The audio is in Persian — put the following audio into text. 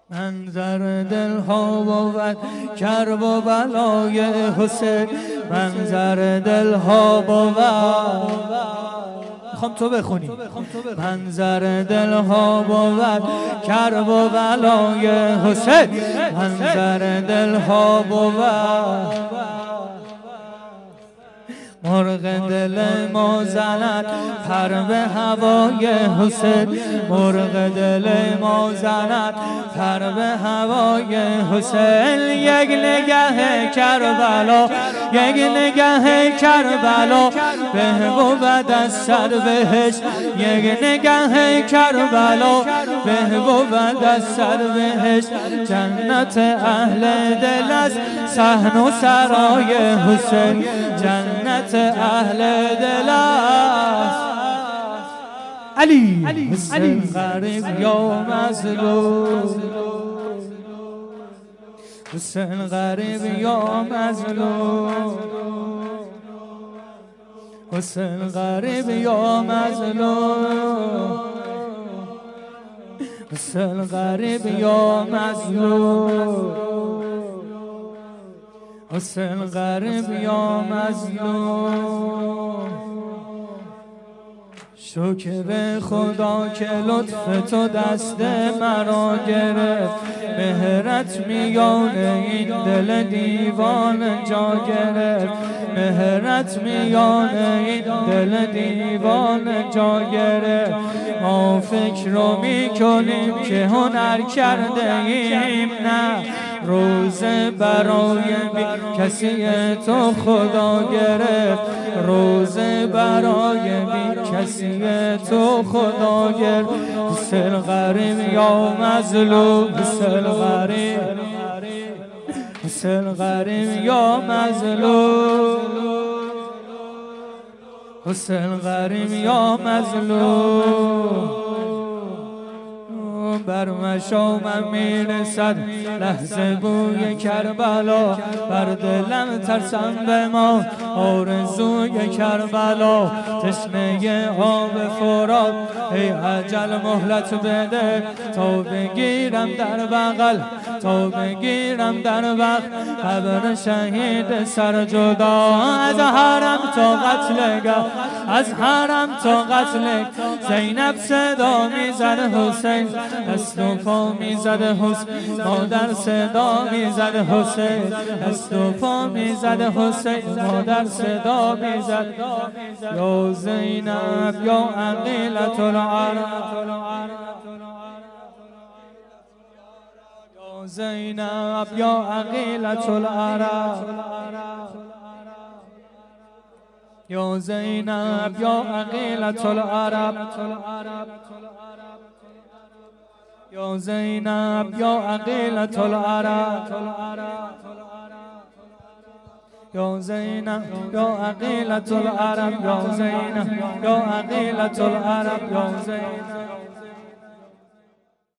منظر دلها بود کرب و بلای حسین، منظر دلها بود. میخوام تو بخونی. منظر دلها بود کرب و بلای حسین، منظر دلها بود. مرغ دل ما زند پر به هوای حسین، مرغ دل ما زند پر به هوای حسین. یک نگه کربلا، یک نگه کربلا به بود از سر بهشت، یک نگه کربلا به بود از سر بهشت. جنت اهل دل است صحن و سرای حسین، جنت اهل دل است. علی حسین غریب یا مظلوم، حسین غریب یا مظلوم، حسین غریب یا مظلوم، حسین غریب یا مظلوم، حسین غریب یا مظلوم. شکر خدا که لطف تو دست مرا گرفت، مهرت میان این دل دیوان جا گرفت، مهرت میان این دل دیوان جا گرفت. ما فکر رو میکنیم که هنر کرده ایم، نه روزه برای بی کسی تو خدا گرفت، روزه برای بی کسی تو خدا گرفت. حسین غریب یا مظلوم، حسین غریب، حسین غریب یا مظلوم، حسین غریب یا مظلوم. بر مشامم میرسد لحظه بوی کربلا، بر دلم ترسم به ما آرزوی کربلا. تشنه آب فرات ای اجل مهلت بده، تا بگیرم در بغل، تا بگیرم در بغل قبر شهید سر جدا. از حرم تا قتلگاه، از حرم تا قتلگاه زینب صدا میزد حسین، دست و پا میزد حسین، مادر صدا میزد حسین، دست و پا میزد حسین، مادر صدا میزد. یا زینب یا عقیلة العرب، یا زینب یا عقیلة العرب، یا زینب یا عقیلة العرب، یا زینب یا عقیلة العرب، یا زینب یا عقیلة العرب، یا زینب یا عقیلة العرب، یا زینب.